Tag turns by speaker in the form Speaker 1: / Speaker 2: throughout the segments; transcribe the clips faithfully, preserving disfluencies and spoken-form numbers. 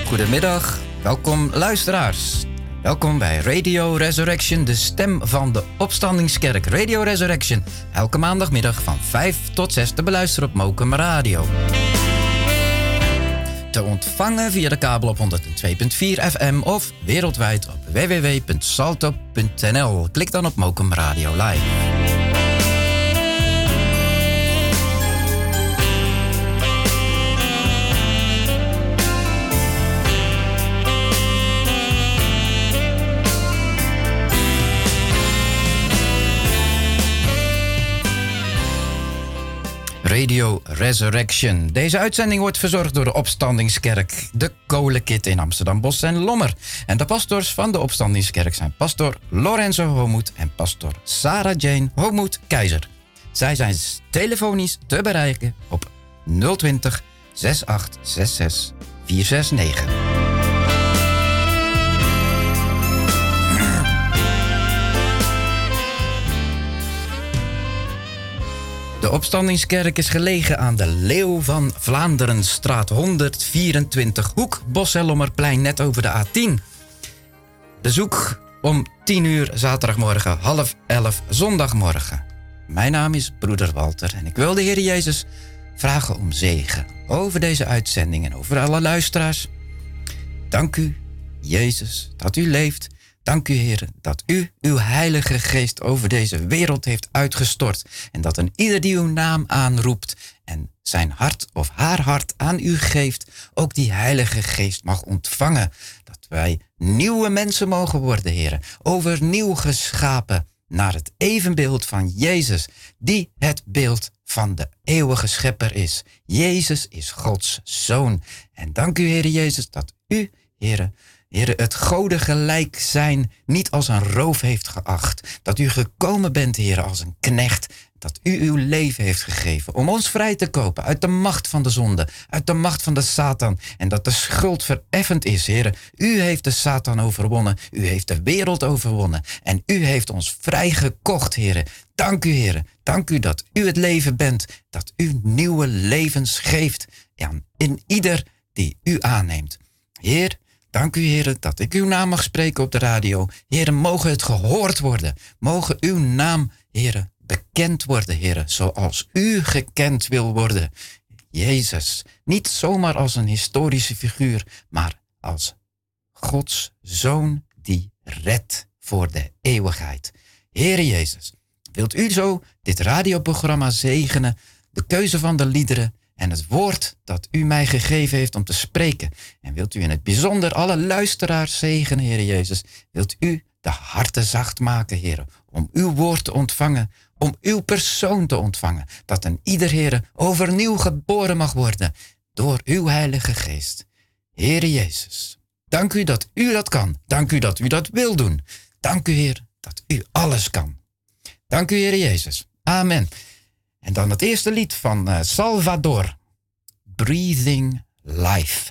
Speaker 1: Goedemiddag, welkom luisteraars. Welkom bij Radio Resurrection, de stem van de opstandingskerk. Radio Resurrection, elke maandagmiddag van vijf tot zes te beluisteren op Mokum Radio. Te ontvangen via de kabel op honderd twee komma vier F M of wereldwijd op w w w punt salto punt n l. Klik dan op Mokum Radio Live. Radio Resurrection. Deze uitzending wordt verzorgd door de Opstandingskerk, de Kolenkit in Amsterdam Bos en Lommer. En de pastors van de Opstandingskerk zijn pastor Lorenzo Homoet en pastor Sarah Jane Homoet Keizer. Zij zijn telefonisch te bereiken op nul twintig, zes acht zes zes, vier zes negen. De Opstandingskerk is gelegen aan de Leeuw van Vlaanderenstraat honderdvierentwintig, Hoek, Bossellommerplein, net over de A tien. Bezoek om tien uur zaterdagmorgen, half elf zondagmorgen. Mijn naam is broeder Walter en ik wil de Heer Jezus vragen om zegen over deze uitzending en over alle luisteraars. Dank u, Jezus, dat u leeft. Dank u, Heer, dat u uw heilige geest over deze wereld heeft uitgestort. En dat een ieder die uw naam aanroept en zijn hart of haar hart aan u geeft, ook die heilige geest mag ontvangen. Dat wij nieuwe mensen mogen worden, Heer. Overnieuw geschapen naar het evenbeeld van Jezus, die het beeld van de eeuwige schepper is. Jezus is Gods Zoon. En dank u, Heer Jezus, dat u, Heer, Heere, het Gode gelijk zijn niet als een roof heeft geacht. Dat u gekomen bent, Heere, als een knecht. Dat u uw leven heeft gegeven om ons vrij te kopen uit de macht van de zonde, uit de macht van de Satan. En dat de schuld vereffend is, Heere. U heeft de Satan overwonnen. U heeft de wereld overwonnen. En u heeft ons vrijgekocht, Heere. Dank u, Heere. Dank u dat u het leven bent. Dat u nieuwe levens geeft aan in ieder die u aanneemt. Heer, dank u, Heer, dat ik uw naam mag spreken op de radio. Heer, mogen het gehoord worden. Mogen uw naam, Heer, bekend worden, Heer, zoals u gekend wil worden. Jezus, niet zomaar als een historische figuur, maar als Gods Zoon die redt voor de eeuwigheid. Heer Jezus, wilt u zo dit radioprogramma zegenen, de keuze van de liederen en het woord dat u mij gegeven heeft om te spreken. En wilt u in het bijzonder alle luisteraars zegenen, Heer Jezus. Wilt u de harten zacht maken, Heer, om uw woord te ontvangen, om uw persoon te ontvangen. Dat een ieder, Heer, overnieuw geboren mag worden door uw Heilige Geest. Heer Jezus, dank u dat u dat kan. Dank u dat u dat wil doen. Dank u, Heer, dat u alles kan. Dank u, Heer Jezus. Amen. En dan het eerste lied van uh, Salvador, Breathing Life.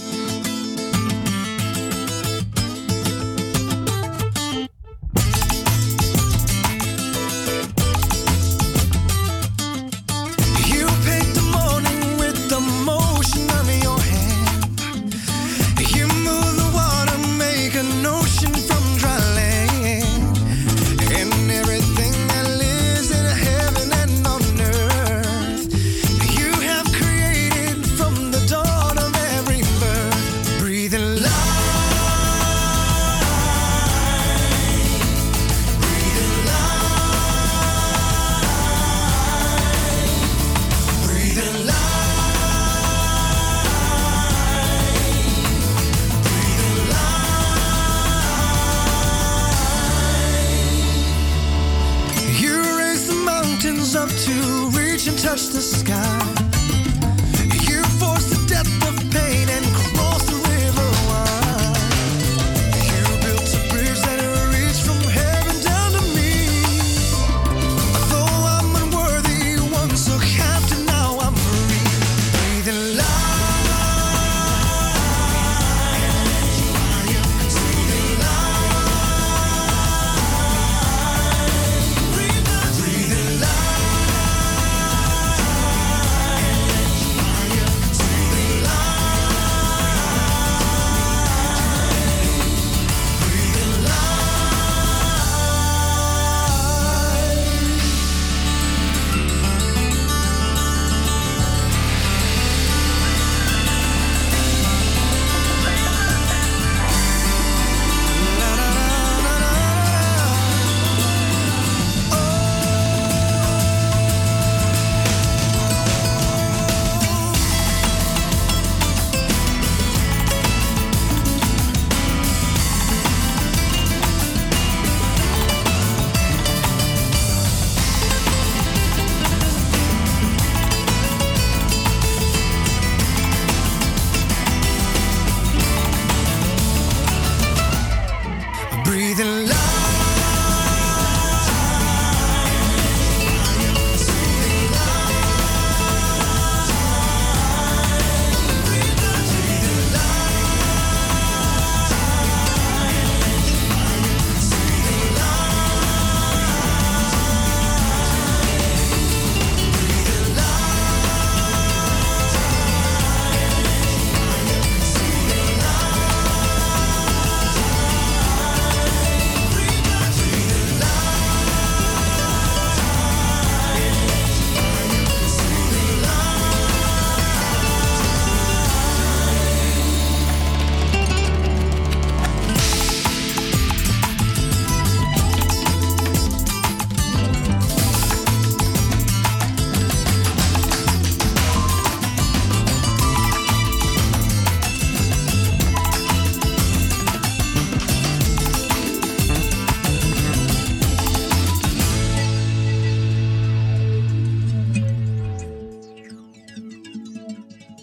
Speaker 2: Touch the sky. You force the depth of pain and cross the river wide. You built a bridge that reached from heaven down to me. Though I'm unworthy once so captive, now I'm free. Breathing life. Breathing life. Breathing life. Life.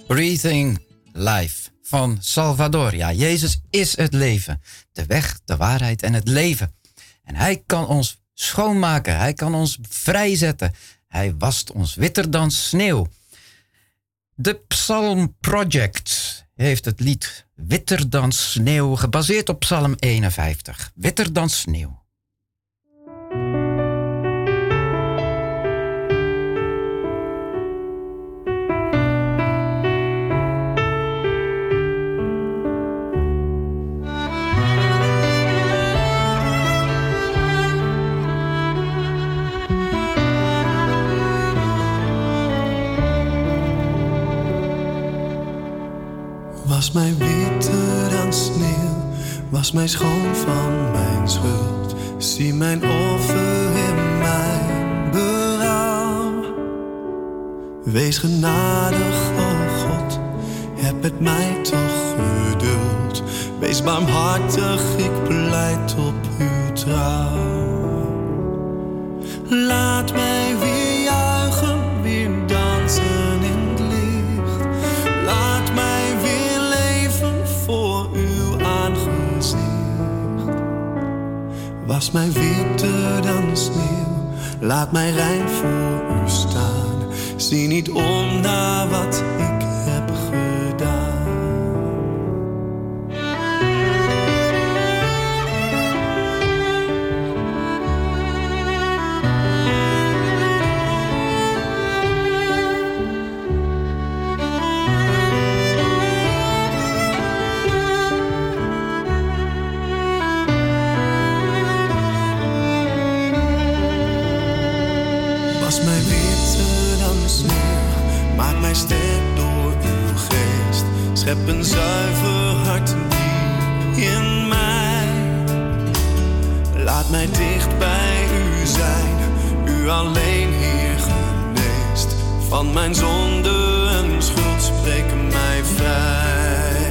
Speaker 1: Breathing Life van Salvador. Ja, Jezus is het leven. De weg, de waarheid en het leven. En hij kan ons schoonmaken. Hij kan ons vrijzetten. Hij wast ons witter dan sneeuw. De Psalm Project heeft het lied Witter dan sneeuw gebaseerd op Psalm eenenvijftig. Witter dan sneeuw.
Speaker 2: Was mij witter dan sneeuw, was mij schoon van mijn schuld. Zie mijn offer in mijn berouw. Wees genadig, o God, heb met mij toch geduld. Wees barmhartig, ik pleit op uw trouw. Laat mij weer juichen, weer dansen in het licht. Laat mij weer voor uw aangezicht. Was mij witter dan sneeuw, laat mij rein voor u staan. Zie niet om naar wat ik heb gedaan. Was mij witter dan sneeuw, maak mij sterk door uw geest. Schep een zuiver hart diep in mij. Laat mij dicht bij u zijn, u alleen Heer geneest. Van mijn zonde en schuld spreek mij vrij.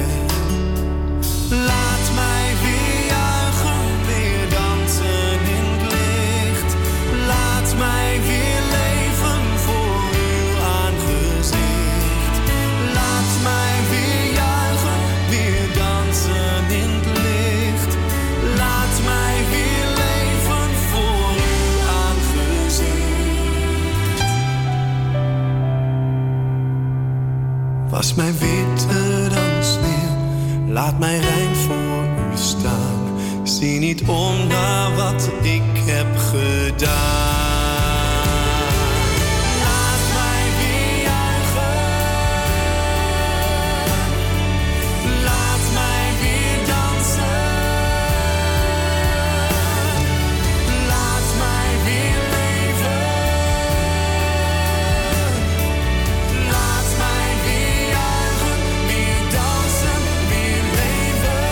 Speaker 2: Laat mij weer juichen, weer dansen in het licht. Laat mij weer was mij witter dan sneeuw, laat mij rein voor u staan. Zie niet om naar wat ik heb gedaan. Laat mij weer juichen, laat mij weer dansen. Laat mij weer leven. Laat mij weer juichen, weer dansen, weer leven.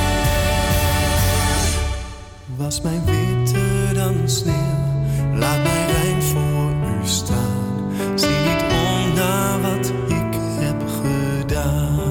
Speaker 2: Was mij witter dan sneeuw, laat mij rein voor u staan. Zie niet om naar wat ik heb gedaan.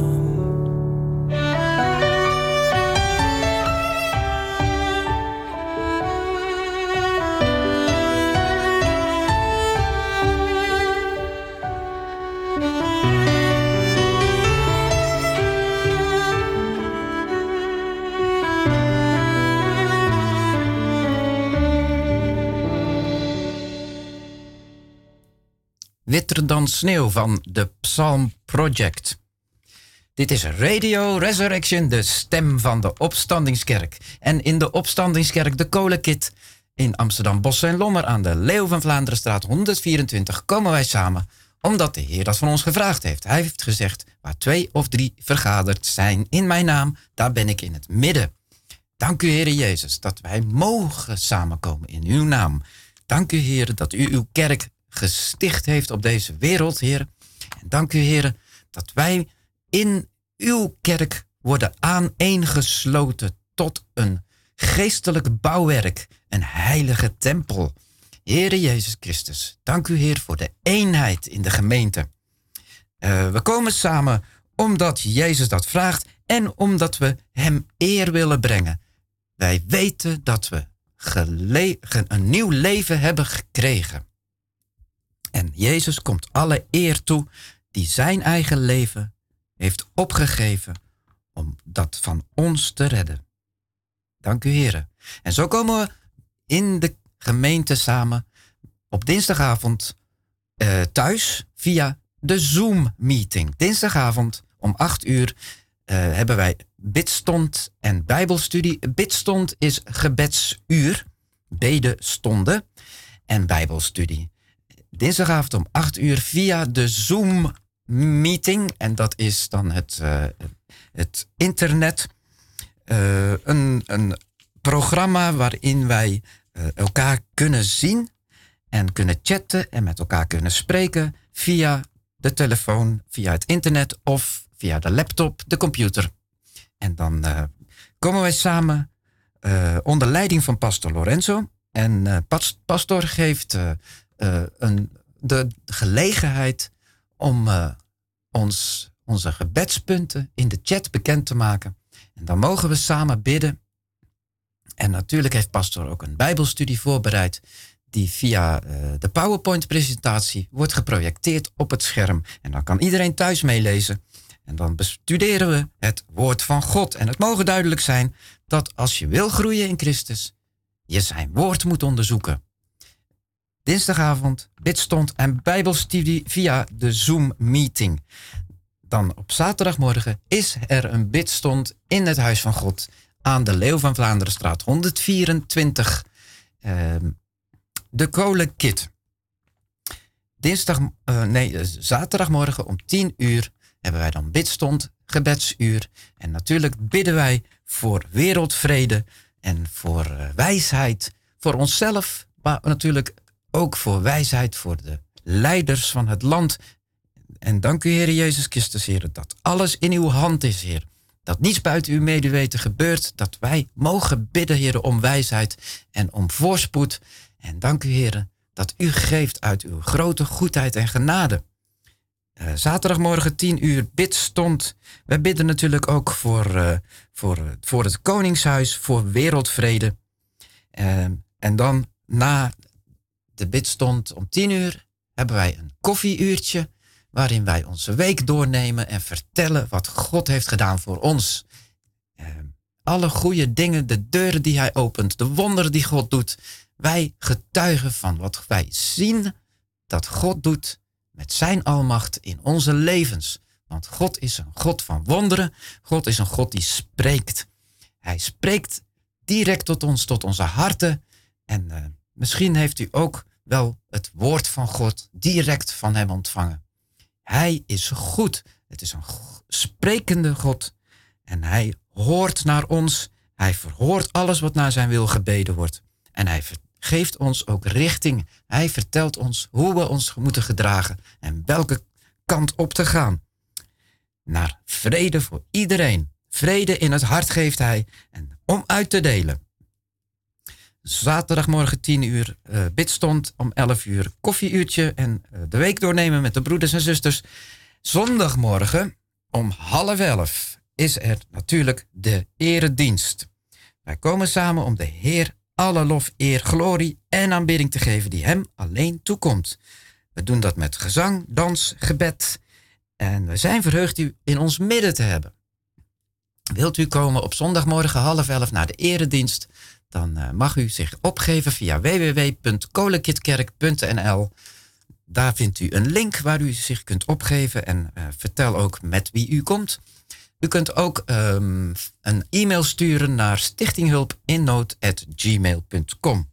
Speaker 1: Witter dan sneeuw van de Psalm Project. Dit is Radio Resurrection, de stem van de Opstandingskerk. En in de Opstandingskerk de Kolenkit in Amsterdam Bosch en Lommer aan de Leeuw van Vlaanderenstraat honderdvierentwintig komen wij samen omdat de Heer dat van ons gevraagd heeft. Hij heeft gezegd, waar twee of drie vergaderd zijn in mijn naam, daar ben ik in het midden. Dank u, Heere Jezus, dat wij mogen samenkomen in uw naam. Dank u, Heer, dat u uw kerk gesticht heeft op deze wereld, Heer. En dank u, Heer, dat wij in uw kerk worden aaneengesloten tot een geestelijk bouwwerk, een heilige tempel. Heere Jezus Christus, dank u, Heer, voor de eenheid in de gemeente. Uh, we komen samen omdat Jezus dat vraagt en omdat we hem eer willen brengen. Wij weten dat we gele- een nieuw leven hebben gekregen. En Jezus komt alle eer toe die zijn eigen leven heeft opgegeven om dat van ons te redden. Dank u, Heere. En zo komen we in de gemeente samen op dinsdagavond uh, thuis via de Zoom-meeting. Dinsdagavond om acht uur uh, hebben wij bidstond en bijbelstudie. Bidstond is gebedsuur, bedestonden en bijbelstudie. Dinsdagavond om acht uur via de Zoom-meeting. En dat is dan het, uh, het internet. Uh, een, een programma waarin wij uh, elkaar kunnen zien en kunnen chatten en met elkaar kunnen spreken via de telefoon, via het internet of via de laptop, de computer. En dan uh, komen wij samen uh, onder leiding van pastor Lorenzo. En uh, pas, pastor geeft uh, uh, een, de gelegenheid om uh, ons, onze gebedspunten in de chat bekend te maken. En dan mogen we samen bidden. En natuurlijk heeft pastor ook een bijbelstudie voorbereid die via uh, de PowerPoint-presentatie wordt geprojecteerd op het scherm. En dan kan iedereen thuis meelezen. En dan bestuderen we het woord van God. En het mogen duidelijk zijn dat als je wil groeien in Christus, je zijn woord moet onderzoeken. Dinsdagavond, bidstond en bijbelstudie via de Zoom-meeting. Dan op zaterdagmorgen is er een bidstond in het Huis van God aan de Leeuw van Vlaanderenstraat honderdvierentwintig. Uh, de Kolenkit. Dinsdag, uh, nee, zaterdagmorgen om tien uur hebben wij dan bidstond, gebedsuur. En natuurlijk bidden wij voor wereldvrede en voor uh, wijsheid voor onszelf, maar natuurlijk ook voor wijsheid voor de leiders van het land. En dank u, Heer Jezus Christus, Heer, dat alles in uw hand is, Heer. Dat niets buiten uw medeweten gebeurt, dat wij mogen bidden, Heer, om wijsheid en om voorspoed. En dank u, Heer, dat u geeft uit uw grote goedheid en genade. Uh, zaterdagmorgen tien uur bidstond. Wij bidden natuurlijk ook voor, uh, voor, voor het Koningshuis, voor wereldvrede. Uh, en dan na de bidstond om tien uur hebben wij een koffieuurtje waarin wij onze week doornemen en vertellen wat God heeft gedaan voor ons. Uh, alle goede dingen, de deuren die hij opent, de wonderen die God doet. Wij getuigen van wat wij zien dat God doet met zijn almacht in onze levens. Want God is een God van wonderen. God is een God die spreekt. Hij spreekt direct tot ons, tot onze harten. En uh, misschien heeft u ook wel het woord van God direct van hem ontvangen. Hij is goed. Het is een sprekende God. En hij hoort naar ons. Hij verhoort alles wat naar zijn wil gebeden wordt. En hij geeft ons ook richting. Hij vertelt ons hoe we ons moeten gedragen en welke kant op te gaan. Naar vrede voor iedereen. Vrede in het hart geeft hij en om uit te delen. Zaterdagmorgen tien uur uh, bidstond, om elf uur koffieuurtje en uh, de week doornemen met de broeders en zusters. Zondagmorgen om half elf is er natuurlijk de eredienst. Wij komen samen om de Heer alle lof, eer, glorie en aanbidding te geven die hem alleen toekomt. We doen dat met gezang, dans, gebed. En we zijn verheugd u in ons midden te hebben. Wilt u komen op zondagmorgen half elf naar de eredienst? Dan uh, mag u zich opgeven via w w w punt kolenkitkerk punt n l. Daar vindt u een link waar u zich kunt opgeven. En uh, vertel ook met wie u komt. U kunt ook um, een e-mail sturen naar stichtinghulpinnood at gmail punt com.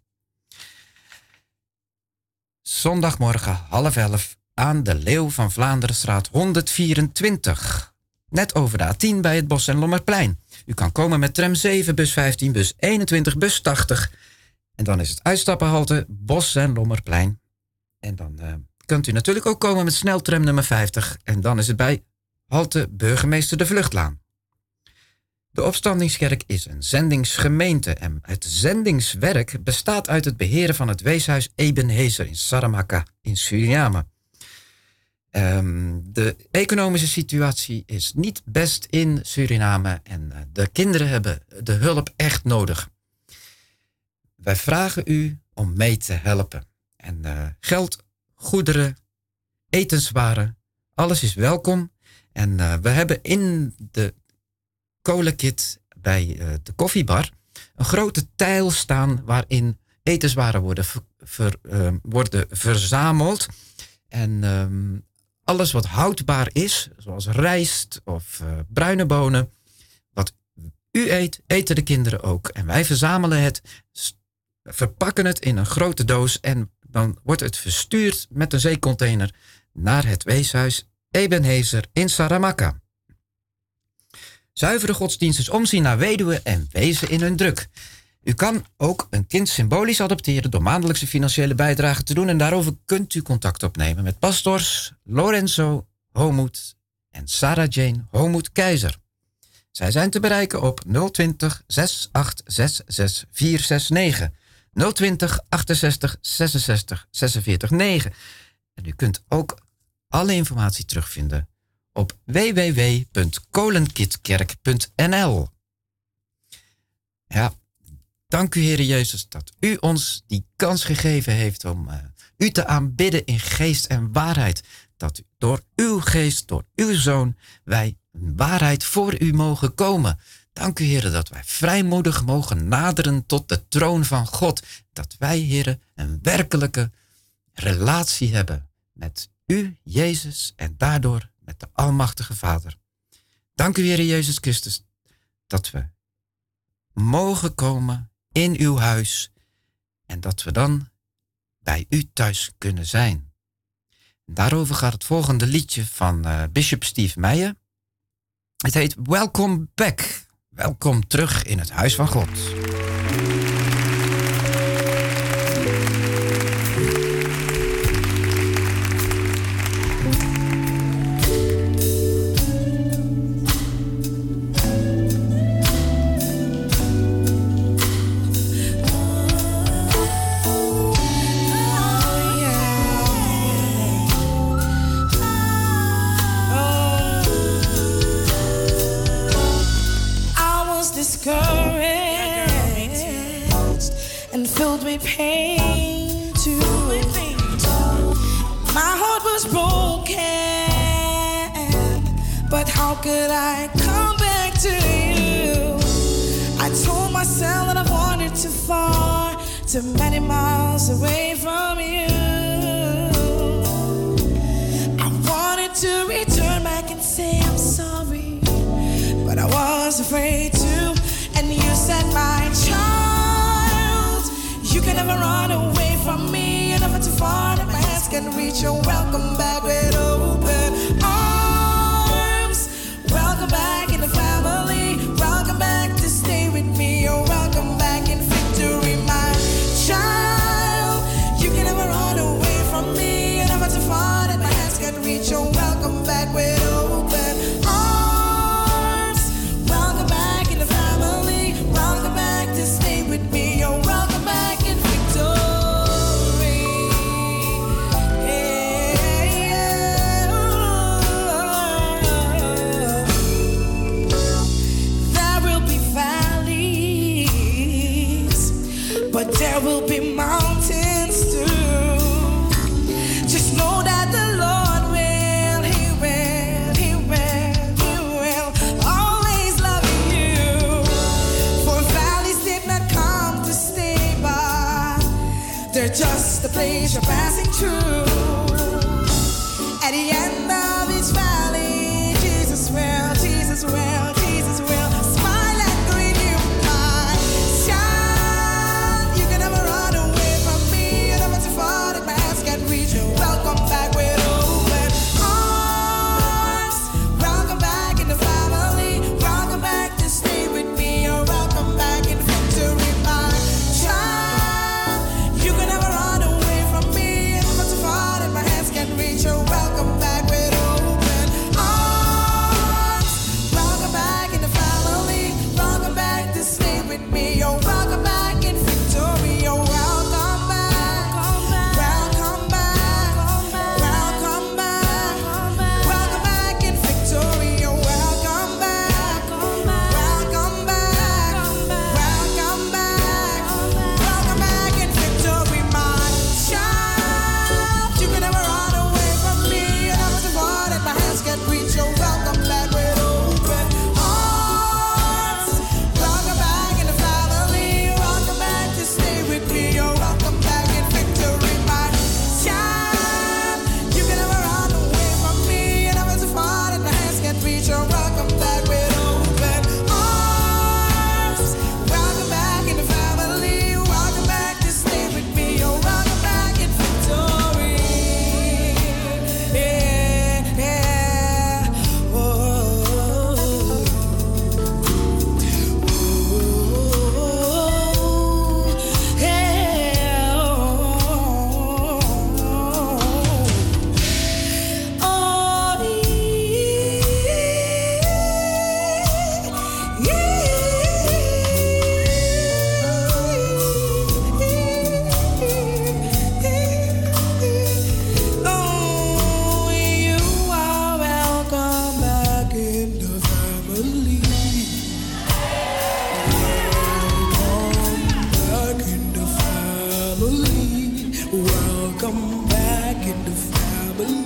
Speaker 1: Zondagmorgen half elf aan de Leeuw van Vlaanderenstraat honderdvierentwintig. Net over de A tien bij het Bos- en Lommerplein. U kan komen met tram zeven, bus vijftien, bus eenentwintig, bus tachtig. En dan is het uitstappenhalte Bos- en Lommerplein. En dan uh, kunt u natuurlijk ook komen met sneltram nummer vijftig. En dan is het bij halte Burgemeester de Vluchtlaan. De Opstandingskerk is een zendingsgemeente en het zendingswerk bestaat uit het beheren van het weeshuis Ebenezer in Saramacca in Suriname. Um, de economische situatie is niet best in Suriname en uh, de kinderen hebben de hulp echt nodig. Wij vragen u om mee te helpen. En uh, geld, goederen, etenswaren, Alles is welkom. En uh, we hebben in de kolenkit bij uh, de koffiebar een grote tijl staan waarin etenswaren worden, ver, ver, uh, worden verzameld. En um, alles wat houdbaar is, zoals rijst of uh, bruine bonen, wat u eet, eten de kinderen ook. En wij verzamelen het, verpakken het in een grote doos en dan wordt het verstuurd met een zeecontainer naar het weeshuis Ebenezer in Saramaka. Zuivere godsdienst is omzien naar weduwen en wezen in hun druk. U kan ook een kind symbolisch adopteren door maandelijkse financiële bijdrage te doen en daarover kunt u contact opnemen met pastors Lorenzo Homoed en Sarah Jane Homoed Keizer. Zij zijn te bereiken op nul twintig, zes acht zes zes, vier zes negen, nul twintig, achtenzestig, zesenzestig, zesenveertig, negen. En u kunt ook alle informatie terugvinden op w w w punt kolenkitkerk punt n l. Ja, dank u, Heere Jezus, dat u ons die kans gegeven heeft om uh, u te aanbidden in geest en waarheid. Dat u, door uw geest, door uw Zoon, wij in waarheid voor u mogen komen. Dank u, Heere, dat wij vrijmoedig mogen naderen tot de troon van God. Dat wij, Heere, een werkelijke relatie hebben met u, Jezus, en daardoor met de Almachtige Vader. Dank u, Heere Jezus Christus, dat we mogen komen in uw huis en dat we dan bij u thuis kunnen zijn. Daarover gaat het volgende liedje van uh, Bishop Steve Meijer. Het heet Welcome Back. Welkom terug in het huis van God.
Speaker 3: Filled with pain too. My heart was broken, but how could I come back to you? I told myself that I wandered too far, too many miles away from you. I wanted to return back and say I'm sorry, but I was afraid to. And you said, my child, you can never run away from me. You're never too far that my hands can reach. You're welcome back with open arms. Welcome back in the family. Welcome back to stay with me. You're welcome back in victory, my child. You can never run away from me. You're never too far that my hands can reach. You're welcome back with open arms. Welcome back in the family. Welcome back to stay with me. You're welcome back. But there will be mountains too. Just know that the Lord will, He will, He will, He will always love you. For valleys did not come to stay, but they're just the place you're passing through. At the end of each valley, Jesus will, Jesus will, Jesus will smile and greet you, my child. You can never run away from me. You're never too far that my hands can reach. Welcome back with open arms. Welcome back in the family. Welcome back to stay with me. You're welcome back in victory, my child. You can never run away from me. You're never too far that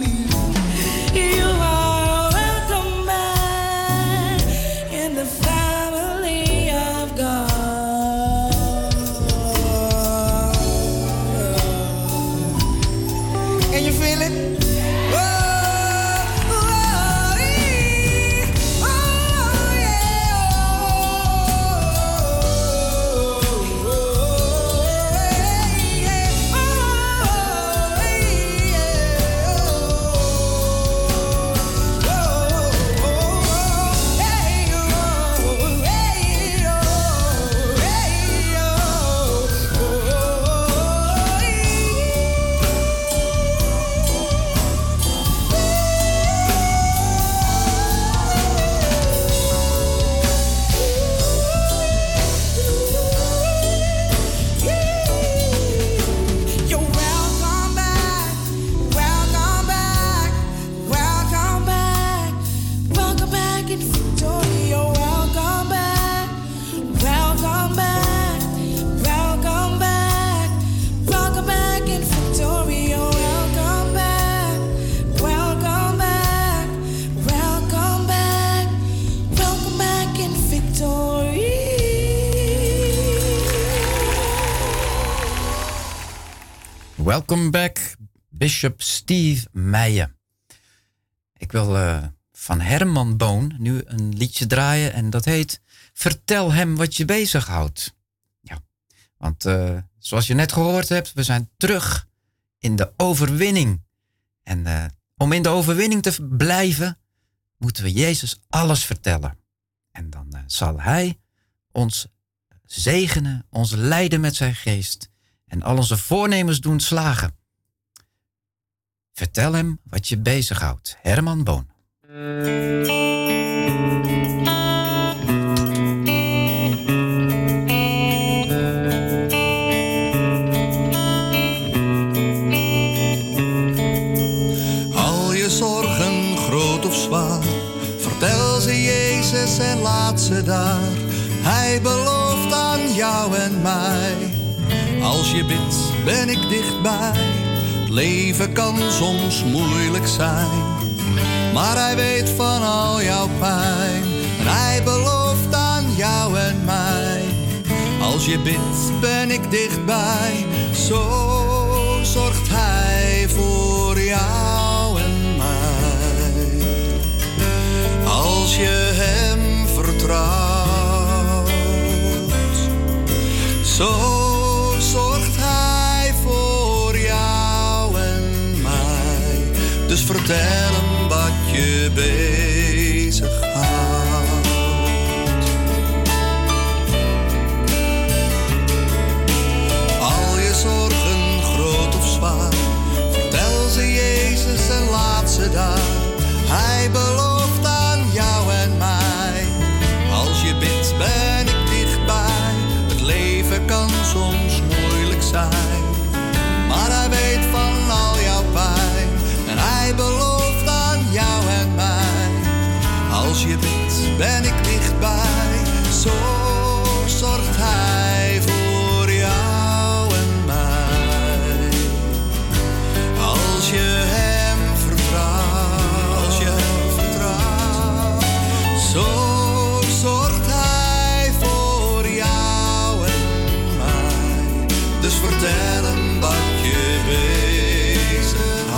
Speaker 3: You are welcome back in the family of God. Can you feel it? Oh, oh, eh, oh, yeah. Oh, eh, yeah. Oh, You're welcome back, welcome back, welcome back, welcome back in victory. You're welcome back, welcome back, welcome back, welcome back in victory. You're welcome back, welcome back, welcome back, welcome back in victory.
Speaker 1: Welcome back, Bishop Steve Meijer. Ik wil eh, van Herman Boon nu een liedje draaien en dat heet Vertel hem wat je bezighoudt. Ja, want eh, zoals je net gehoord hebt, we zijn terug in de overwinning. En eh, om in de overwinning te blijven, moeten we Jezus alles vertellen. En dan eh, zal Hij ons zegenen, ons leiden met zijn geest en al onze voornemens doen slagen. Vertel hem wat je bezighoudt. Herman Boon.
Speaker 2: Al je zorgen, groot of zwaar, vertel ze Jezus en laat ze daar. Hij belooft aan jou en mij. Als je bidt, ben ik dichtbij. Het leven kan soms moeilijk zijn, maar hij weet van al jouw pijn. En hij belooft aan jou en mij. Als je bidt, ben ik dichtbij. Zo zorgt hij voor jou en mij. Als je hem vertrouwt, zo zorgt hij voor jou en mij. Dus vertel hem wat je bezighoudt. Al je zorgen, groot of zwaar, vertel ze Jezus en laat ze daar. Hij belooft aan jou en mij. Als je bidt, ben ik dichtbij. Het leven kan soms moeilijk zijn, maar hij weet van al jouw pijn. En hij belooft aan jou en mij. Als je bidt, ben ik dichtbij. Zo zorgt hij voor jou en mij. Als je hem vertrouwt, als je hem vertrouwt, zo zorgt hij voor jou en mij. Dus vertel hem wat je bezighoudt.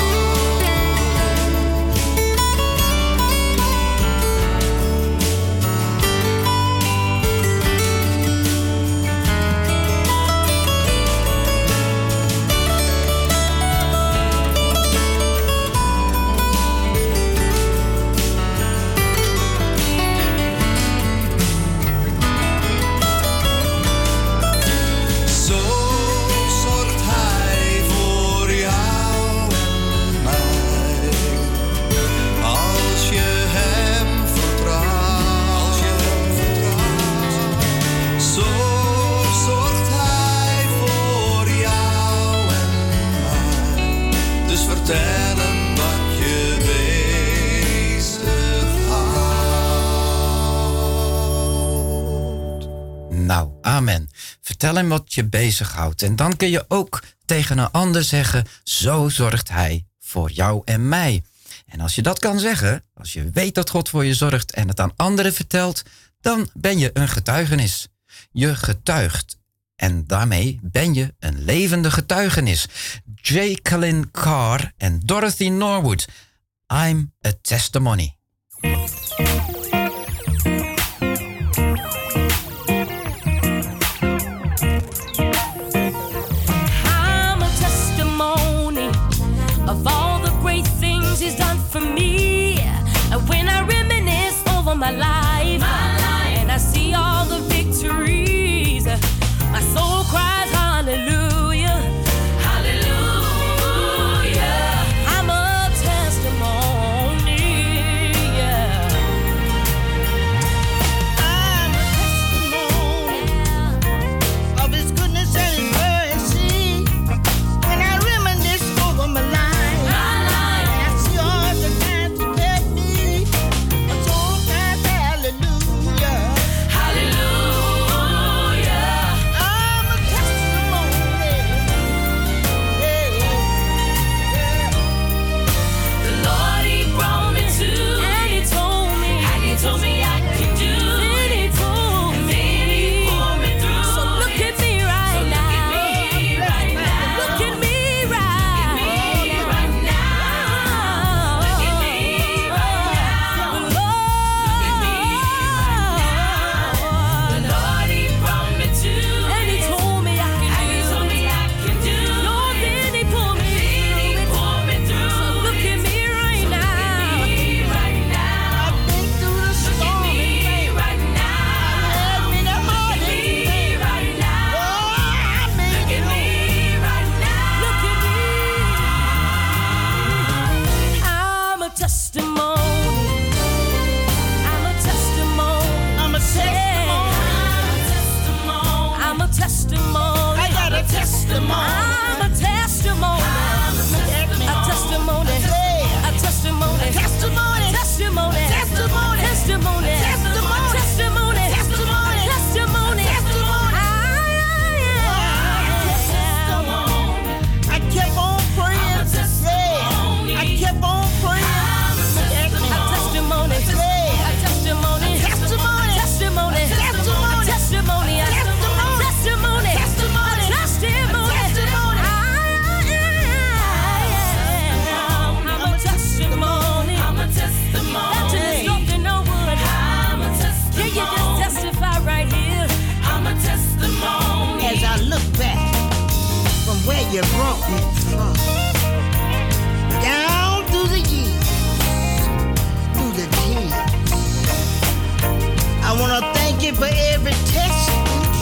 Speaker 2: Zo zorgt hij voor jou en mij. Als je hem vertrouwt, als je hem vertrouwt, zo zorgt hij voor jou en mij. Dus vertel hem wat je bezighoudt.
Speaker 1: Nou, amen. Vertel hem wat je bezighoudt. En dan kun je ook tegen een ander zeggen, zo zorgt hij voor jou en mij. En als je dat kan zeggen, als je weet dat God voor je zorgt en het aan anderen vertelt, dan ben je een getuigenis. Je getuigt. En daarmee ben je een levende getuigenis. Jacqueline Carr en Dorothy Norwood. I'm a testimony.
Speaker 4: I'm a testimony of all the great things He's done for me. And when I reminisce over my life, my life. And I see all the victories, my soul cries hallelujah, hallelujah. I'm a testimony, yeah.
Speaker 5: I'm a testimony of His goodness and His mercy. When I reminisce over my life, and I see all the times He kept me, my soul cries hallelujah, hallelujah. I'm a testimony. Yeah, yeah.
Speaker 4: The Lord, He brought me to, and He told me, and He told me I can do, and He told me, and He pulled me through. So look at me right now, look at me right now, look at me right now, the Lord, the Lord, He brought me to, and He told me I can do, and He told me I can do. Lord, then He pulled me through. So look at me right now, right now.
Speaker 5: I've been through the storm and rain.
Speaker 4: Right now,
Speaker 5: I've had many heartaches.
Speaker 4: right now.
Speaker 5: Oh, I made
Speaker 4: Look
Speaker 5: it
Speaker 4: at me right now. Look at me. I'm a testimony. I'm a testimony.
Speaker 5: I'm a testimony.
Speaker 4: I'm a testimony.
Speaker 5: I got a testimony.
Speaker 4: I'm a testimony. A testimony.
Speaker 5: Yeah.
Speaker 4: A testimony.
Speaker 5: Testimony.
Speaker 4: Testimony.
Speaker 5: Testimony.
Speaker 4: Testimony.
Speaker 5: Testimony.
Speaker 4: Testimony.
Speaker 5: Testimony.
Speaker 4: Testimony.
Speaker 5: Testimony. I kept on praying. Yeah. I kept on praying.
Speaker 4: A testimony.
Speaker 5: Yeah.
Speaker 4: A testimony.
Speaker 5: Testimony.
Speaker 4: Testimony.
Speaker 5: Testimony.
Speaker 4: Testimony.
Speaker 5: Testimony.
Speaker 4: Testimony.
Speaker 5: Testimony.
Speaker 4: Testimony.
Speaker 5: Testimony.
Speaker 4: I'm a testimony. I'm a testimony. Evangelist Dorothy Norwood. I'm a testimony. Can you just testify right here? I'm a testimony.
Speaker 5: As I look back from where you brought me from, down through the years, through the tears, I want to thank you for every test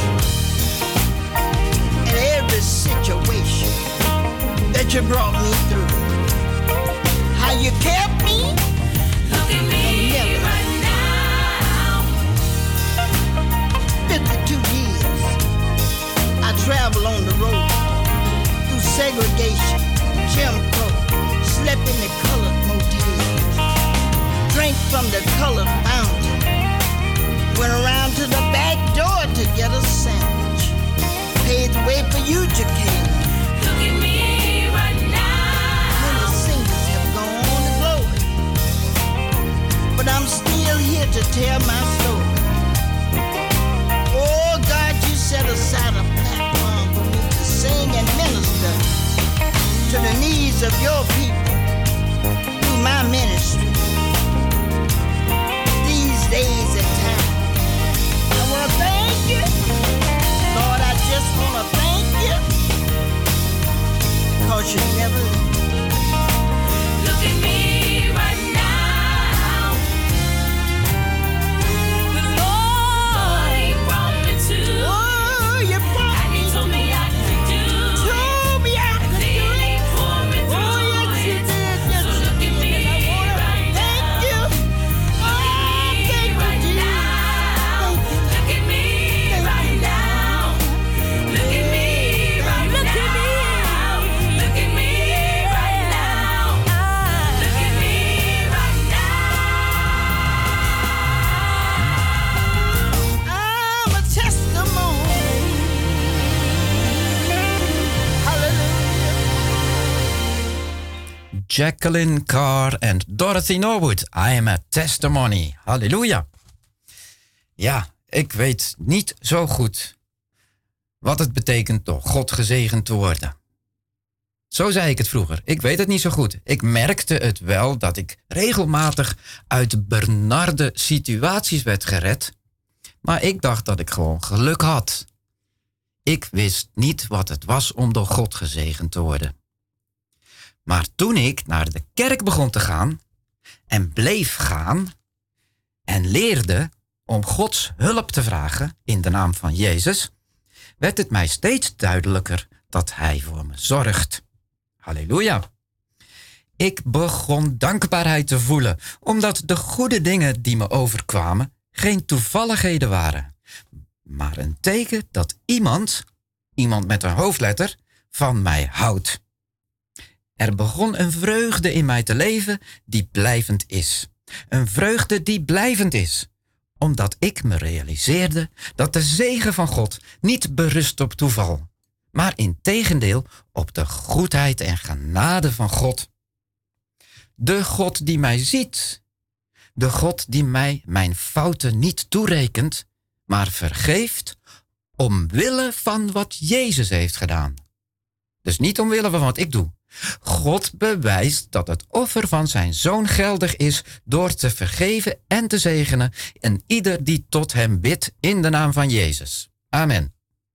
Speaker 5: and every situation that you brought me through. How you kept me.
Speaker 4: Look at me
Speaker 5: Never.
Speaker 4: right now.
Speaker 5: fifty-two years I travel on the road through segregation, Jim Crow, slept in the colored motels, drank from the colored fountain, went around to the back door to get a sandwich, paid the way for you, Jaqueline.
Speaker 4: Look at me right now.
Speaker 5: Many singers have gone to glory, but I'm still here to tell my story. Oh God, you set aside a platform for me to sing and minister to the needs of your people through my ministry. These days and times, I want to thank you. Lord, I just want to thank you, because you never leave.
Speaker 4: Look at me right now. The Lord, He brought me to,
Speaker 5: Oh, you brought
Speaker 4: and He told me I can do,
Speaker 5: told me I could do
Speaker 4: and
Speaker 5: it.
Speaker 4: He pulled me
Speaker 5: Oh,
Speaker 4: through.
Speaker 5: yes, you
Speaker 1: Jacqueline Carr en Dorothy Norwood. I am a testimony. Halleluja. Ja, ik weet niet zo goed wat het betekent door God gezegend te worden. Zo zei ik het vroeger. Ik weet het niet zo goed. Ik merkte het wel dat ik regelmatig uit benarde situaties werd gered. Maar ik dacht dat ik gewoon geluk had. Ik wist niet wat het was om door God gezegend te worden. Maar toen ik naar de kerk begon te gaan en bleef gaan en leerde om Gods hulp te vragen in de naam van Jezus, werd het mij steeds duidelijker dat Hij voor me zorgt. Halleluja. Ik begon dankbaarheid te voelen, omdat de goede dingen die me overkwamen geen toevalligheden waren, maar een teken dat iemand, iemand met een hoofdletter, van mij houdt. Er begon een vreugde in mij te leven die blijvend is. Een vreugde die blijvend is, omdat ik me realiseerde dat de zegen van God niet berust op toeval, maar integendeel op de goedheid en genade van God. De God die mij ziet, de God die mij mijn fouten niet toerekent, maar vergeeft omwille van wat Jezus heeft gedaan. Dus niet omwille van wat ik doe. God bewijst dat het offer van zijn zoon geldig is door te vergeven en te zegenen en ieder die tot hem bidt in de naam van Jezus. Amen.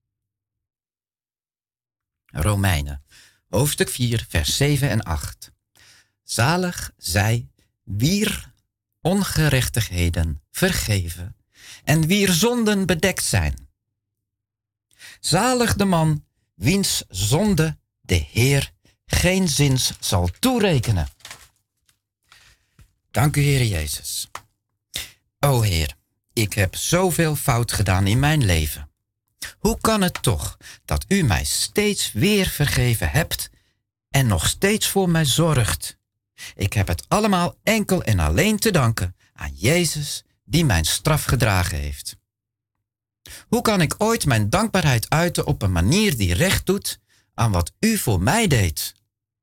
Speaker 1: Romeinen, hoofdstuk vier, vers zeven en acht. Zalig zij wier ongerechtigheden vergeven en wier zonden bedekt zijn. Zalig de man wiens zonde de Heer geen zins zal toerekenen. Dank u, Heer Jezus. O Heer, ik heb zoveel fout gedaan in mijn leven. Hoe kan het toch dat u mij steeds weer vergeven hebt en nog steeds voor mij zorgt? Ik heb het allemaal enkel en alleen te danken aan Jezus die mijn straf gedragen heeft. Hoe kan ik ooit mijn dankbaarheid uiten op een manier die recht doet aan wat u voor mij deed?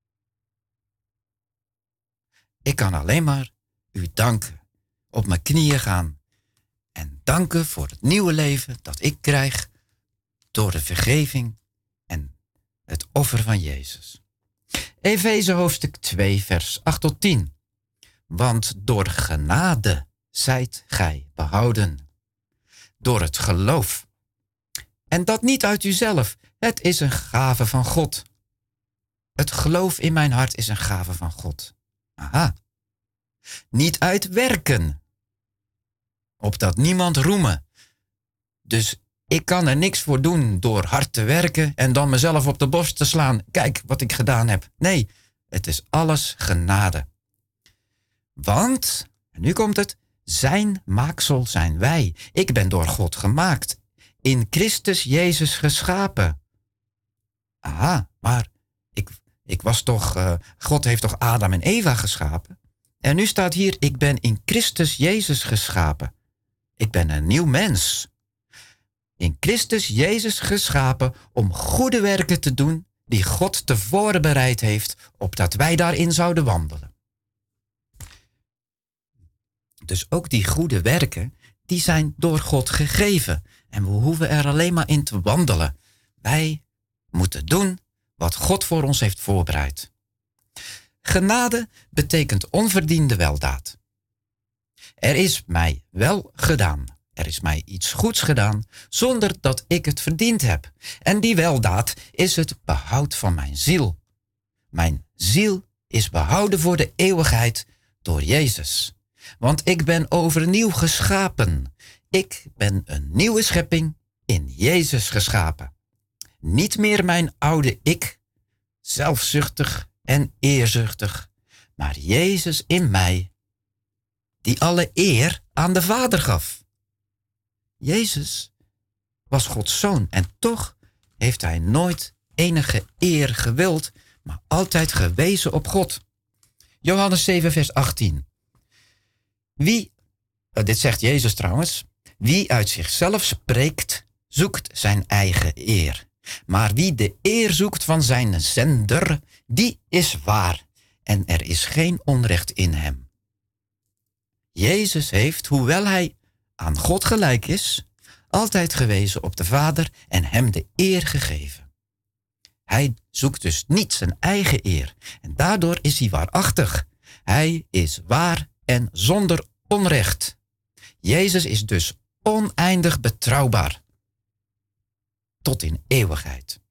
Speaker 1: Ik kan alleen maar u danken, op mijn knieën gaan en danken voor het nieuwe leven dat ik krijg door de vergeving en het offer van Jezus. Efeze hoofdstuk twee, vers acht tot tien. Want door genade zijt gij behouden, door het geloof. En dat niet uit uzelf, het is een gave van God. Het geloof in mijn hart is een gave van God. Aha. Niet uit werken, opdat niemand roemen. Dus ik kan er niks voor doen door hard te werken en dan mezelf op de borst te slaan. Kijk wat ik gedaan heb. Nee, het is alles genade. Want, en nu komt het, zijn maaksel zijn wij. Ik ben door God gemaakt, in Christus Jezus geschapen. Aha, maar ik, ik was toch, uh, God heeft toch Adam en Eva geschapen? En nu staat hier, ik ben in Christus Jezus geschapen. Ik ben een nieuw mens. In Christus Jezus geschapen om goede werken te doen die God tevoren bereid heeft, opdat wij daarin zouden wandelen. Dus ook die goede werken, die zijn door God gegeven. En we hoeven er alleen maar in te wandelen. Wij moeten doen wat God voor ons heeft voorbereid. Genade betekent onverdiende weldaad. Er is mij wel gedaan. Er is mij iets goeds gedaan, zonder dat ik het verdiend heb. En die weldaad is het behoud van mijn ziel. Mijn ziel is behouden voor de eeuwigheid door Jezus. Want ik ben overnieuw geschapen. Ik ben een nieuwe schepping in Jezus geschapen. Niet meer mijn oude ik, zelfzuchtig en eerzuchtig, maar Jezus in mij, die alle eer aan de Vader gaf. Jezus was Gods zoon en toch heeft hij nooit enige eer gewild, maar altijd gewezen op God. Johannes zeven, vers achttien. Wie, uh, dit zegt Jezus trouwens, wie uit zichzelf spreekt, zoekt zijn eigen eer. Maar wie de eer zoekt van zijn zender, die is waar. en er is geen onrecht in hem. Jezus heeft, hoewel hij aan God gelijk is, altijd gewezen op de Vader en hem de eer gegeven. Hij zoekt dus niet zijn eigen eer en daardoor is hij waarachtig. Hij is waar en zonder onrecht. Jezus is dus oneindig betrouwbaar. Tot in eeuwigheid.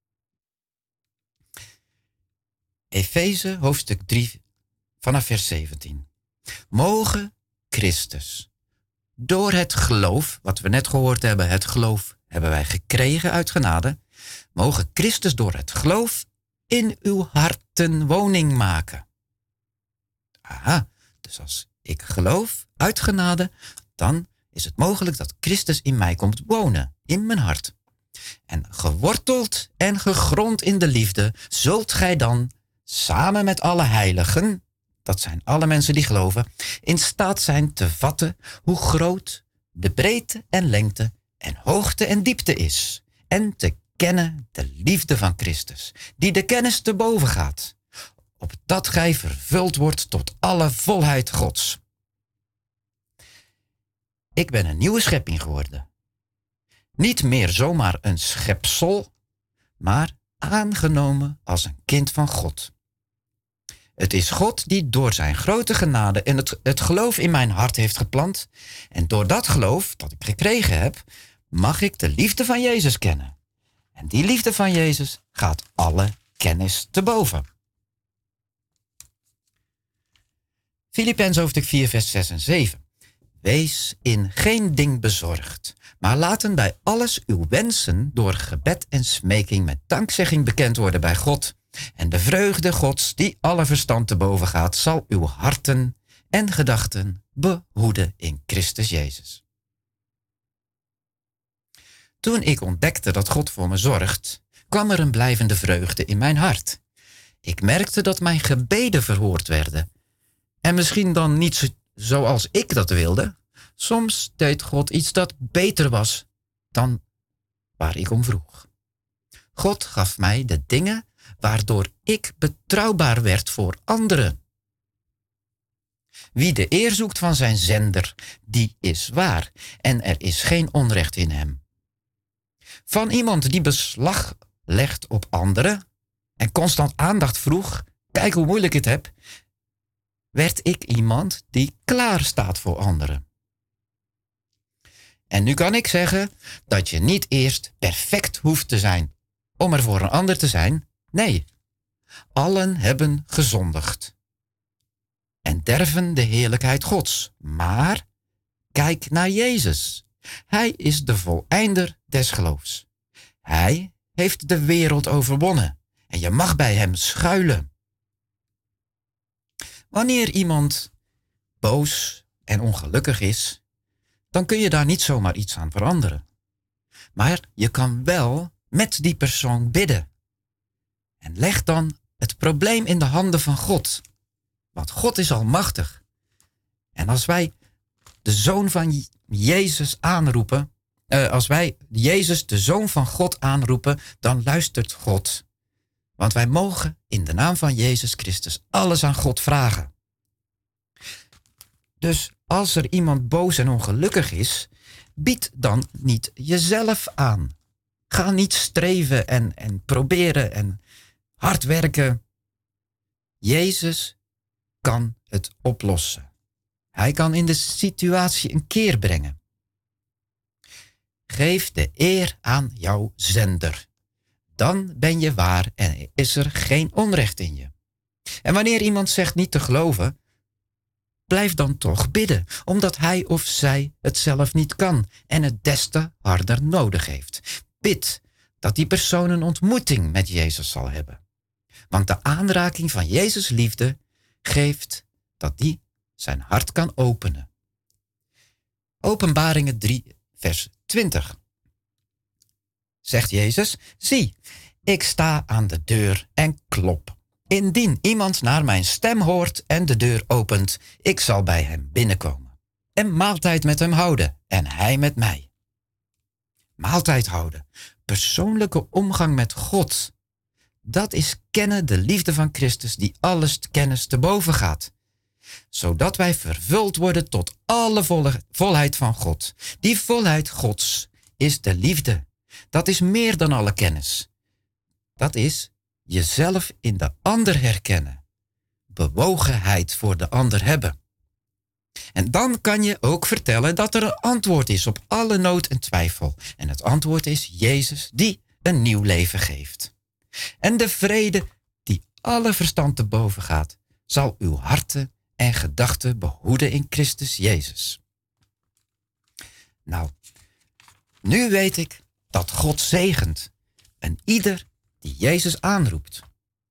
Speaker 1: Efeze hoofdstuk drie vanaf vers zeventien. Mogen Christus door het geloof, wat we net gehoord hebben, het geloof hebben wij gekregen uit genade, mogen Christus door het geloof in uw harten woning maken. Aha, dus als ik geloof uit genade, dan is het mogelijk dat Christus in mij komt wonen, in mijn hart. En geworteld en gegrond in de liefde, zult gij dan samen met alle heiligen, dat zijn alle mensen die geloven, in staat zijn te vatten hoe groot de breedte en lengte en hoogte en diepte is. En te kennen de liefde van Christus, die de kennis te boven gaat, opdat gij vervuld wordt tot alle volheid Gods. Ik ben een nieuwe schepping geworden. Niet meer zomaar een schepsel, maar aangenomen als een kind van God. Het is God die door zijn grote genade en het, het geloof in mijn hart heeft geplant. En door dat geloof dat ik gekregen heb, mag ik de liefde van Jezus kennen. En die liefde van Jezus gaat alle kennis te boven. Filippenzen hoofdstuk vier vers zes en zeven. Wees in geen ding bezorgd, maar laten bij alles uw wensen door gebed en smeking met dankzegging bekend worden bij God. En de vreugde Gods, die alle verstand te boven gaat, zal uw harten en gedachten behoeden in Christus Jezus. Toen ik ontdekte dat God voor me zorgt, kwam er een blijvende vreugde in mijn hart. Ik merkte dat mijn gebeden verhoord werden. En misschien dan niet zo, zoals ik dat wilde. Soms deed God iets dat beter was dan waar ik om vroeg. God gaf mij de dingen waardoor ik betrouwbaar werd voor anderen. Wie de eer zoekt van zijn zender, die is waar en er is geen onrecht in hem. Van iemand die beslag legt op anderen en constant aandacht vroeg, kijk hoe moeilijk ik het heb, werd ik iemand die klaar staat voor anderen. En nu kan ik zeggen dat je niet eerst perfect hoeft te zijn om er voor een ander te zijn. Nee, allen hebben gezondigd en derven de heerlijkheid Gods. Maar kijk naar Jezus. Hij is de voleinder des geloofs. Hij heeft de wereld overwonnen en je mag bij hem schuilen. Wanneer iemand boos en ongelukkig is, dan kun je daar niet zomaar iets aan veranderen. Maar je kan wel met die persoon bidden. En leg dan het probleem in de handen van God. Want God is almachtig. En als wij de Zoon van Jezus aanroepen, uh, als wij Jezus, de Zoon van God, aanroepen, dan luistert God. Want wij mogen in de naam van Jezus Christus alles aan God vragen. Dus als er iemand boos en ongelukkig is, bied dan niet jezelf aan. Ga niet streven en, en proberen en hard werken. Jezus kan het oplossen. Hij kan in de situatie een keer brengen. Geef de eer aan jouw zender. Dan ben je waar en is er geen onrecht in je. En wanneer iemand zegt niet te geloven, blijf dan toch bidden, omdat hij of zij het zelf niet kan en het des te harder nodig heeft. Bid dat die persoon een ontmoeting met Jezus zal hebben. Want de aanraking van Jezus' liefde geeft dat die zijn hart kan openen. Openbaringen drie, vers twintig. Zegt Jezus, zie, ik sta aan de deur en klop. Indien iemand naar mijn stem hoort en de deur opent, ik zal bij hem binnenkomen. En maaltijd met hem houden en hij met mij. Maaltijd houden, persoonlijke omgang met God. Dat is kennen de liefde van Christus die alles kennis te boven gaat. Zodat wij vervuld worden tot alle volle, volheid van God. Die volheid Gods is de liefde. Dat is meer dan alle kennis. Dat is jezelf in de ander herkennen. Bewogenheid voor de ander hebben. En dan kan je ook vertellen dat er een antwoord is op alle nood en twijfel. En het antwoord is Jezus die een nieuw leven geeft. En de vrede die alle verstand te boven gaat, zal uw harten en gedachten behoeden in Christus Jezus. Nou, nu weet ik dat God zegent en ieder die Jezus aanroept.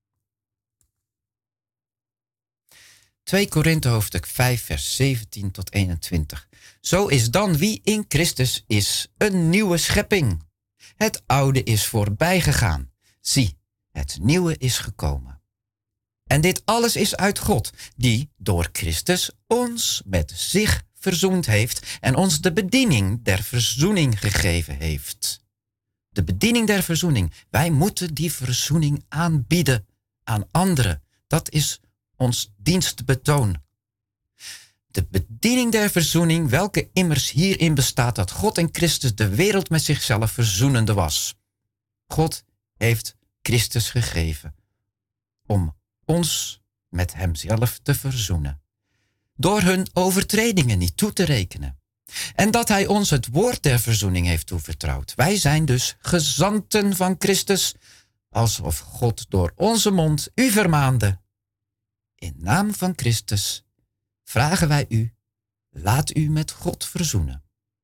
Speaker 1: twee Korinthe hoofdstuk vijf vers zeventien tot eenentwintig. Zo is dan wie in Christus is een nieuwe schepping. Het oude is voorbij gegaan. Zie, het nieuwe is gekomen. En dit alles is uit God, die door Christus ons met zich verzoend heeft en ons de bediening der verzoening gegeven heeft. De bediening der verzoening. Wij moeten die verzoening aanbieden aan anderen. Dat is ons dienstbetoon. De bediening der verzoening, welke immers hierin bestaat dat God en Christus de wereld met zichzelf verzoenende was. God heeft Christus gegeven om ons met hemzelf te verzoenen. Door hun overtredingen niet toe te rekenen. En dat hij ons het woord der verzoening heeft toevertrouwd. Wij zijn dus gezanten van Christus, alsof God door onze mond u vermaande. In naam van Christus vragen wij u, laat u met God verzoenen.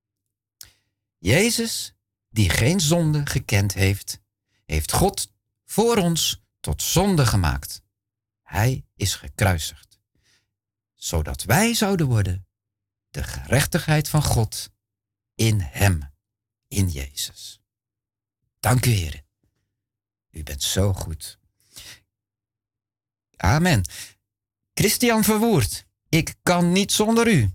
Speaker 1: Jezus, die geen zonde gekend heeft, heeft God voor ons tot zonde gemaakt. Hij is gekruisigd, zodat wij zouden worden de gerechtigheid van God in hem, in Jezus. Dank u, Heer. U bent zo goed. Amen. Christian Verwoerd, ik kan niet zonder u.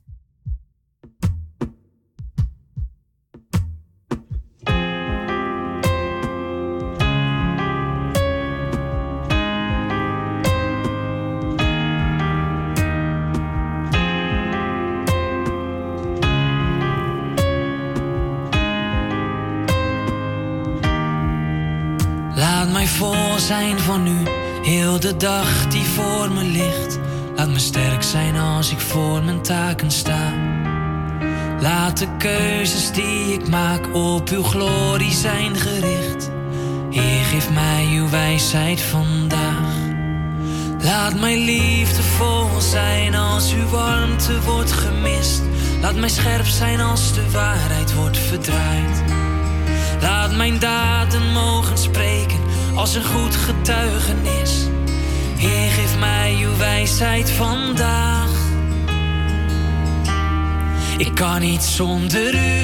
Speaker 6: Laat mij vol zijn van u, heel de dag die voor me ligt. Laat me sterk zijn als ik voor mijn taken sta. Laat de keuzes die ik maak op uw glorie zijn gericht. Heer, geef mij uw wijsheid vandaag. Laat mij liefdevol zijn als uw warmte wordt gemist. Laat mij scherp zijn als de waarheid wordt verdraaid. Laat mijn daden mogen spreken als een goed getuigenis. Heer, geef mij uw wijsheid vandaag. Ik kan niet zonder u,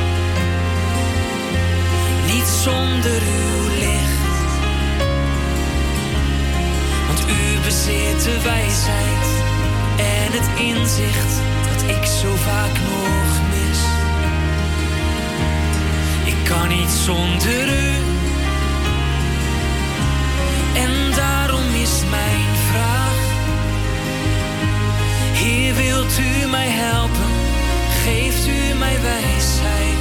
Speaker 6: niet zonder uw licht. Want u bezit de wijsheid en het inzicht dat ik zo vaak nog mis. Ik kan niet zonder u. En daarom is mijn vraag: Heer, wilt u mij helpen? Geeft u mij wijsheid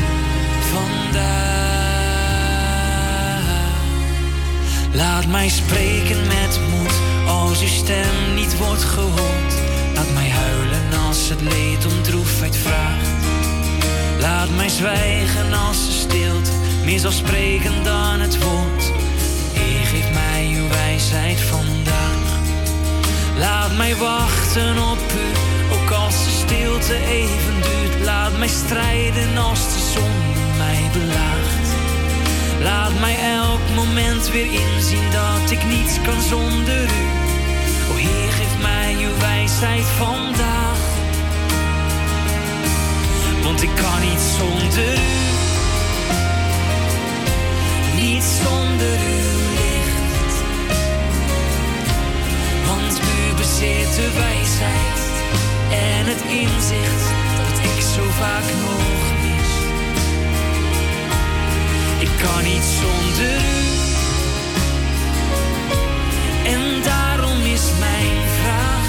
Speaker 6: vandaag? Laat mij spreken met moed als uw stem niet wordt gehoord. Laat mij huilen als het leed om droefheid vraagt. Laat mij zwijgen als de stilte meer zal spreken dan het woord. Heer, geef mij uw wijsheid vandaag. Laat mij wachten op u, ook als de stilte even duurt. Laat mij strijden als de zon mij belaagt. Laat mij elk moment weer inzien dat ik niets kan zonder u. O Heer, geef mij uw wijsheid vandaag. Want ik kan niet zonder u, niet zonder uw licht. Want u bezit de wijsheid en het inzicht dat ik zo vaak nog mis. Ik kan niet zonder u, En daarom is mijn vraag: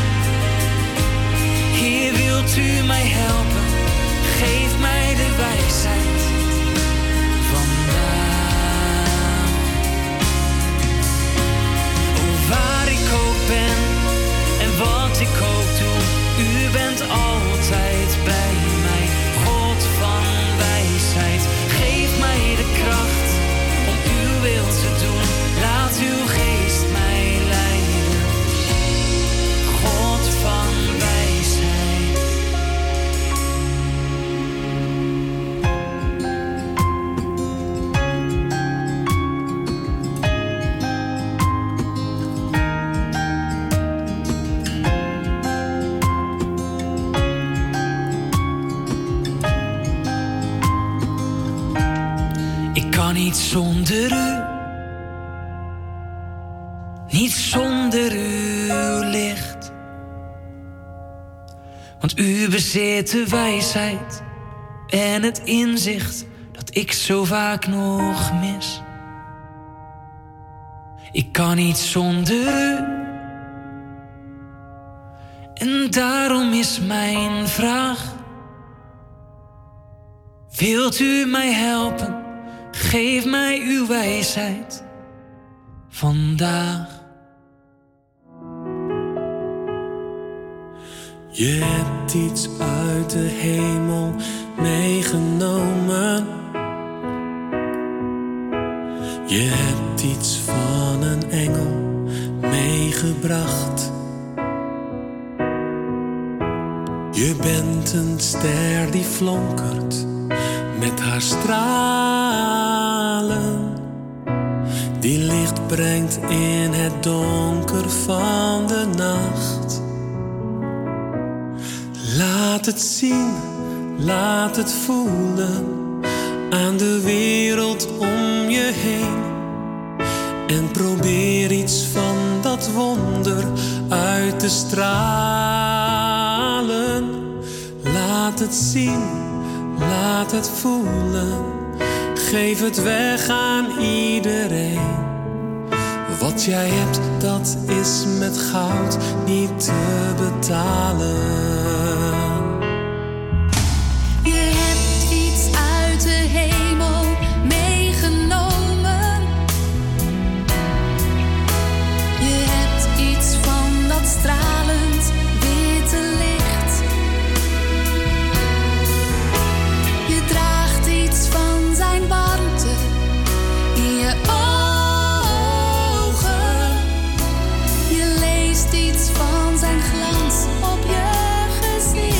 Speaker 6: Heer, wilt u mij helpen? Geef mij de wijsheid vandaag. Oh, waar ik ook ben en wat ik ook doe, u bent altijd bij mij. God van wijsheid, geef mij de kracht om uw wil te doen. Laat uw geest mij leiden. God van wijsheid. Ik kan niet zonder u, niet zonder uw licht. Want u bezit de wijsheid en het inzicht dat ik zo vaak nog mis. Ik kan niet zonder u. En daarom is mijn vraag: wilt u mij helpen? Geef mij uw wijsheid vandaag.
Speaker 7: Je hebt iets uit de hemel meegenomen. Je hebt iets van een engel meegebracht. Je bent een ster die flonkert met haar stralen, die licht brengt in het donker van de nacht. Laat het zien, laat het voelen aan de wereld om je heen. En probeer iets van dat wonder uit te stralen. Laat het zien, laat het voelen. Geef het weg aan iedereen. Wat jij hebt, dat is met goud niet te betalen.
Speaker 8: Je hebt iets uit de hemel meegenomen. Je hebt iets van dat stralend witte licht. Je draagt iets van zijn warmte in je ogen. Je leest iets van zijn glans op je gezicht.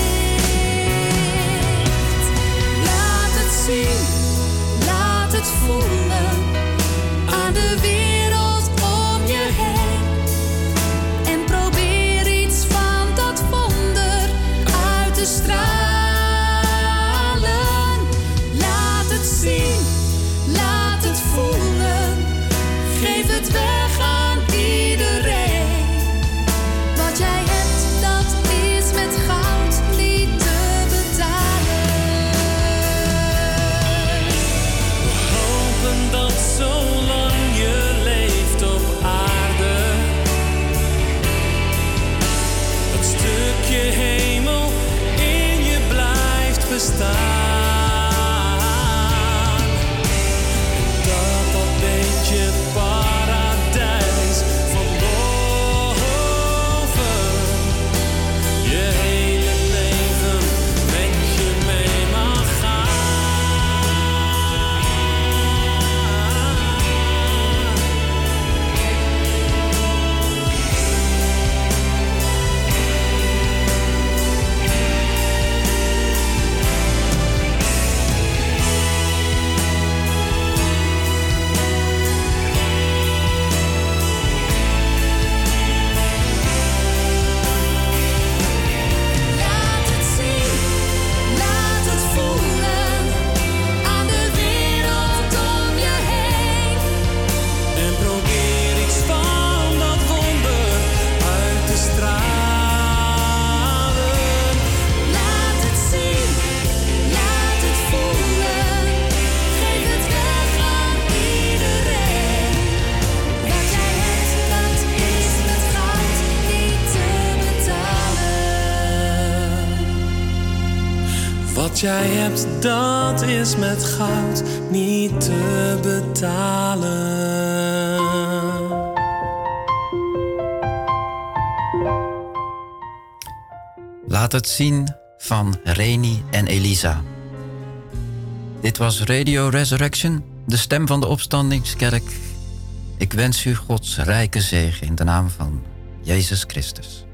Speaker 8: Laat het zien, laat het voelen aan de wereld om je heen. En probeer iets van dat wonder uit te stralen. Laat het zien, laat het voelen. Geef het weg aan iedereen. Wat jij hebt, dat is met goud niet te betalen.
Speaker 7: Hopen dat zolang je leeft op aarde, dat stukje hemel in je blijft bestaan. Dat dat beetje paradijs van boven je hele leven met je mee mag gaan. jij hebt, dat is met goud niet te betalen.
Speaker 1: Laat het zien van Reni en Elisa. Dit was Radio Resurrection, de stem van de opstandingskerk. Ik wens u Gods rijke zegen in de naam van Jezus Christus.